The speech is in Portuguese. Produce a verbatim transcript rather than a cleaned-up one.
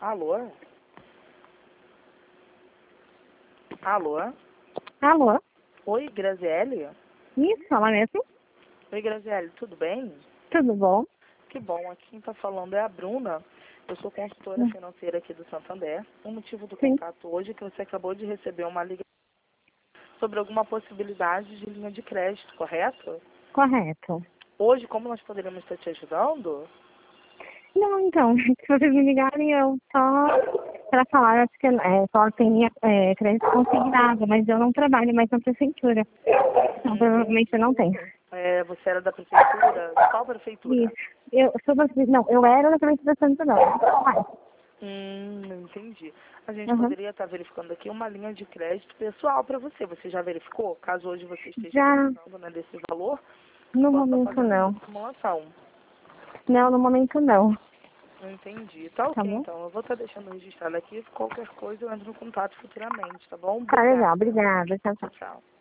Alô? Alô? Alô? Oi, Graziele? Isso, fala mesmo? Oi, Graziele, tudo bem? Tudo bom? Que bom, aqui quem está falando é a Bruna. Eu sou consultora Hum. financeira aqui do Santander. O motivo do Sim, contato hoje é que você acabou de receber uma ligação sobre alguma possibilidade de linha de crédito, correto? correto. Hoje, como nós poderíamos estar te ajudando? Não, então, se vocês me ligarem, eu só para falar, acho que é, só tem é, crédito consignado, mas eu não trabalho mais na prefeitura. Então, Hum, provavelmente eu não tenho. É, você era da prefeitura? De qual prefeitura? Isso. Eu sou da, não, eu era da prefeitura de Santo Não, não sou mais. Hum, entendi. A gente Uhum. poderia estar verificando aqui uma linha de crédito pessoal para você. Você já verificou? Caso hoje você esteja Já, precisando, né, desse valor, no posso estar momento fazendo essa não. simulação. Não, no momento não. Entendi. Tá Tá ok, bom? então. Eu vou estar deixando registrado aqui. Qualquer coisa eu entro em contato futuramente, tá bom? Tá legal, Obrigada. obrigada. Tchau, tchau. Tchau, tchau.